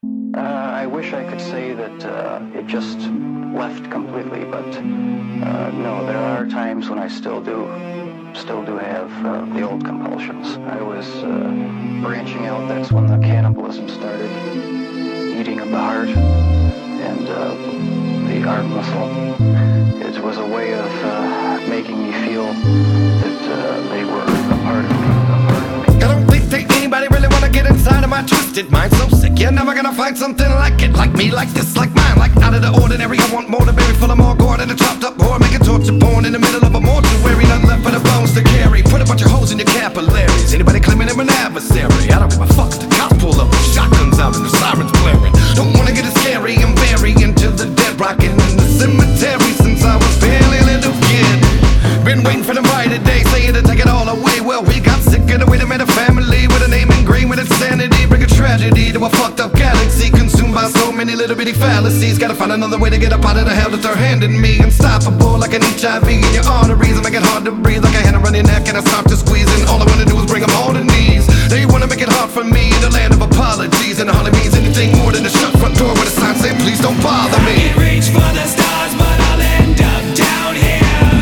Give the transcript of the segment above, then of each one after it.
I wish I could say that it just left completely, but no, there are times when I still do have the old compulsions. I was branching out. That's when the cannibalism started, eating of the heart and the heart muscle. It was a way of making me feel that they were a part of me. I don't think that anybody really wanna get inside of my twisted mind. So sick, you're never gonna find something like it. Like me, like this, like mine, like out of the ordinary. I want more to bury, full of more gore than a chopped up whore. Make a torture porn in the middle of a mortuary. Nothing left for the bones to carry. Put a bunch of holes in your capillaries. Anybody claiming them an adversary? I don't give a fuck. The cops pull up, shotguns out and the sirens blaring. Don't wanna get it scary and bury into the dead, rocking in the cemetery since I was barely a little kid. Been waiting for the brighter day, saying to take it all away. Well, we got sick of the way they made a family with a name ingrained with insanity. Bring a tragedy to a fucked up galaxy, consumed by so many little bitty fallacies. Gotta find another way to get up out of the hell that they're handing me. Unstoppable like an HIV in your arteries. I make it hard to breathe like a hand around your neck and I start to squeeze. And all I wanna do is bring them all to knees. They wanna make it hard for me in the land of apologies. And all it means anything more than a shut front door with a sign saying please don't bother me. I can reach for the stars, but I'll end up down here.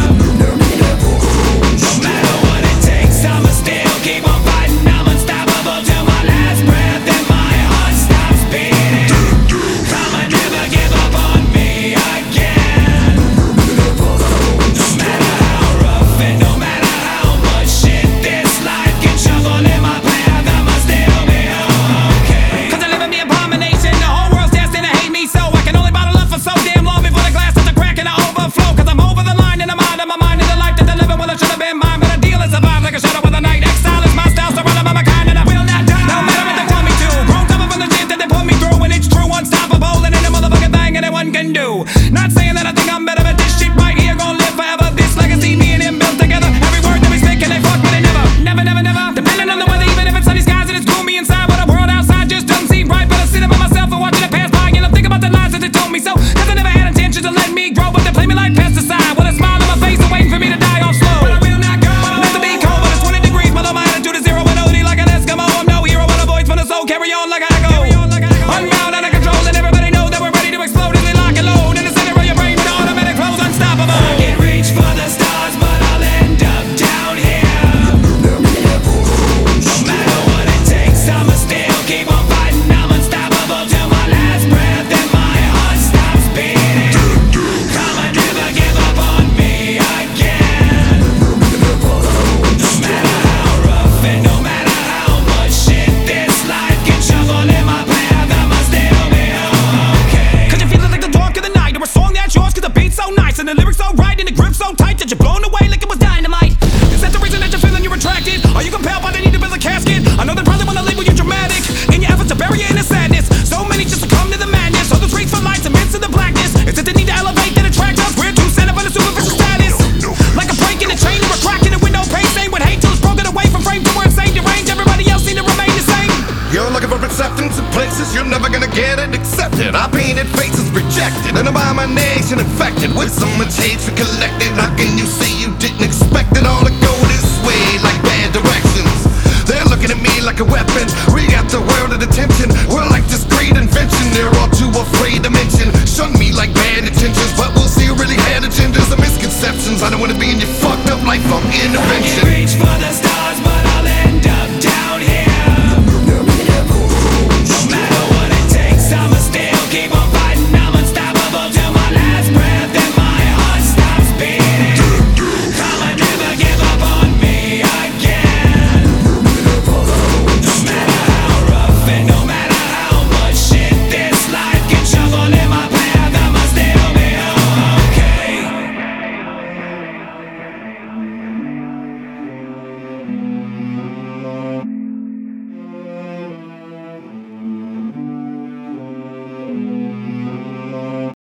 No matter what it takes, I'ma still keep on fighting. I'm unstoppable till my last breath and my heart stops beating. I'ma never give up on me again. No matter how rough and no matter how much shit this life can shovel in my path, I'ma still be okay. 'Cause I live in the abomination, the whole world's destined to hate me, so I can only bottle up for so damn long before the glass starts to crack and I overflow. 'Cause I'm over the line and I'm out of my mind in the life that they're living. Well, it should have been mine, but I deal and survive like a shadow of the night. Exile is my style, so run up on my kind and I will not die. No matter what they tell me to, grown tougher from the shit that they put me through, and it's true, unstoppable, and ain't a motherfucking thing anyone can do. Not saying that I think I'm better, but this shit right here gon' live forever. This legacy, me and him built together. Every word that we speak and they fuck with it never. Never, never, never. Depending on the weather, even if it's sunny skies and it's gloomy inside, but the world outside just doesn't seem right. But I'm sitting by myself and watching it pass by, and I'm thinking about the lies that they told me so. 'Cause I never had intentions to let me grow, but they play me like pesticide. With a smile on my face and waiting for me to die off slow. But I will not go. Let the beat cold, but it's 20 degrees below my attitude is zero and OD like an Eskimo. I'm no hero, but a voice from the soul. Carry on like I go. Unbound, out of control, and everybody knows that we're ready to explode as we lock and load in the center of your brain with automatic flows, unstoppable. I can reach for the stars, but I'll end up down here. No matter what it takes, I'ma still keep on fighting. I'm unstoppable till my last breath and my heart stops beating. I'ma never give up on me again. No matter how rough and no matter how much shit this life can shovel in my path, I'ma still be okay. 'Cause you feel like the dark of the night, or a song that's yours 'cause the beat's so nice and the lyrics so right and the grip so tight that you're blown away like it was dynamite. Is that the reason that you're feeling you're attracted? Are you compelled by the need to build a casket? I know they probably wanna label you dramatic in your efforts to bury it in the sadness. So many just succumb to the madness. All the streets for lights immense in the blackness. Is it the need to elevate that attracts us? We're too set up on the superficial status. Like a break in a chain or a crack in a window pane. Same with hate till it's broken away from frame to where insane deranged. Everybody else seem to remain the same. You're looking for acceptance in places you're never gonna get it accepted. I painted faces rejected, an abomination infected with so much hatred collected. How can you say you didn't expect it all to go this way like bad directions? They're looking at me like a weapon. We got the world at attention. We're like this